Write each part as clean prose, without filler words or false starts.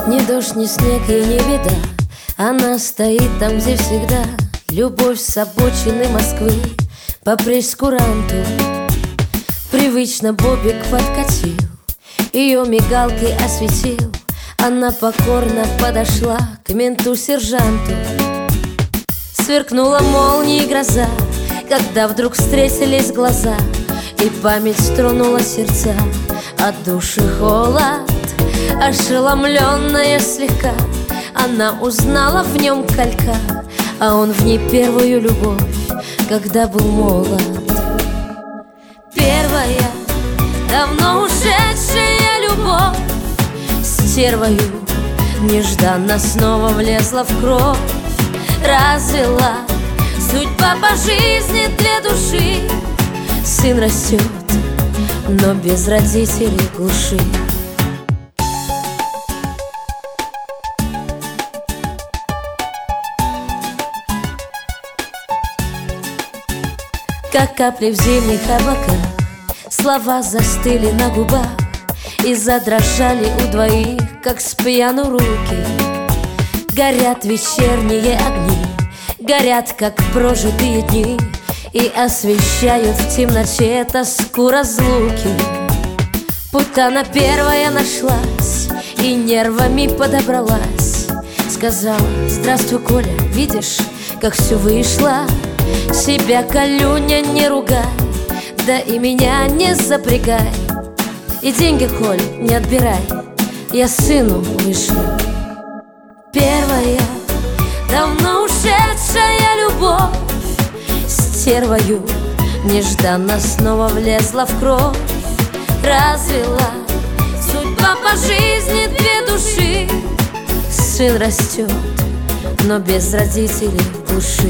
Ни дождь, ни снег и не беда, она стоит там, где всегда. Любовь с обочины Москвы по прейскуранту. Привычно бобик подкатил, ее мигалкой осветил. Она покорно подошла к менту-сержанту. Сверкнула молния и гроза, когда вдруг встретились глаза, и память стронула сердца, а души холод. Ошеломленная слегка, она узнала в нем колька, а он в ней первую любовь, когда был молод. Первая, давно ушедшая любовь, стервою нежданно снова влезла в кровь. Развела судьба по жизни две души. Сын растет, но без родителей в глуши. Как капли в зимних облаках, слова застыли на губах и задрожали у двоих, как с пьяну руки. Горят вечерние огни, горят, как прожитые дни, и освещают в темноте тоску разлуки. Будто она первая нашлась и нервами подобралась. Сказала: здравствуй, Коля, видишь, как все вышло. Себя, Колюня, не ругай, да и меня не запрягай. И деньги, Коль, не отбирай, я сыну вышлю. Первая, давно ушедшая любовь, стервою нежданно снова влезла в кровь. Развела судьба по жизни две души. Сын растет, но без родителей в глуши.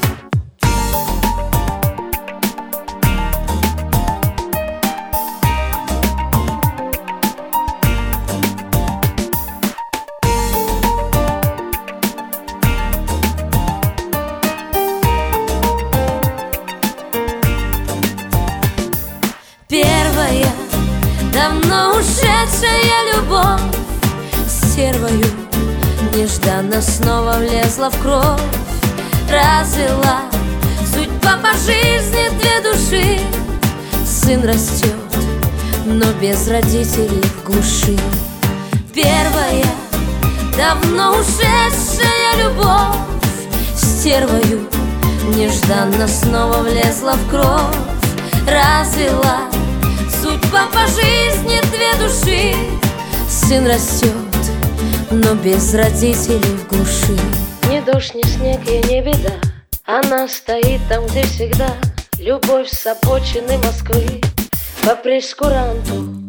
Первая, давно ушедшая любовь, стервою нежданно снова влезла в кровь. Развела судьба по жизни две души. Сын растет, но без родителей в глуши. Первая, давно ушедшая любовь, стервою нежданно снова влезла в кровь. Развела судьба по жизни две души. Сын растет, но без родителей в глуши. Ни дождь, ни снег и не беда, она стоит там, где всегда. Любовь с обочины Москвы по прейскуранту.